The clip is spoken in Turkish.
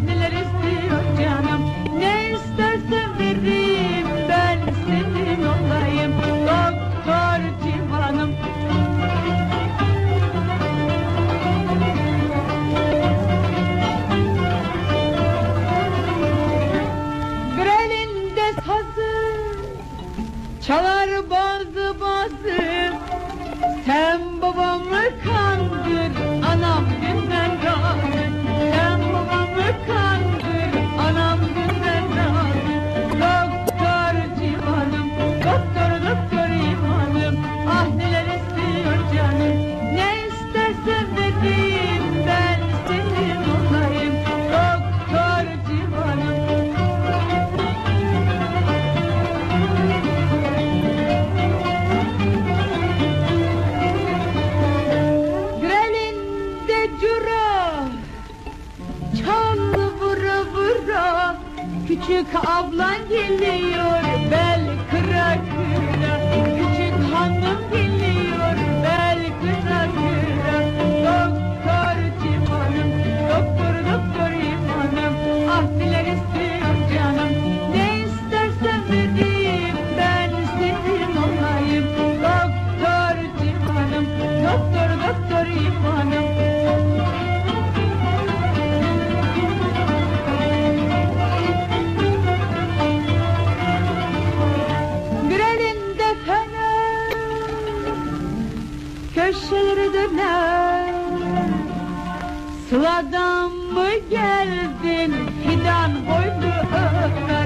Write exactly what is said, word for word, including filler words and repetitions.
neler istiyor canım. Ne istersen vereyim, ben senin olayım doktor civanım. Bir elinde sazı çalar bazı bazı. Sen babamı kandır, anam dünden razı. Sen babamı kandır, anam dünden razı. Doktor civanım, doktor doktor imanım. Ah neler istiyor canım. Ne istersen vereyim, ben senin olayım doktor civanım. Küçük ablan geliyor, bel kıra kıra. Küçük hanım geliyor, bel kıra kıra. Doktor civanım, doktor doktor imanım. Ah neler istiyor canım. Ne istersen vereyim, ben senin olayım doktor civanım, doktor doktor imanım. Köşeleri döner, sıladan mı geldin, fidan boylu ömer.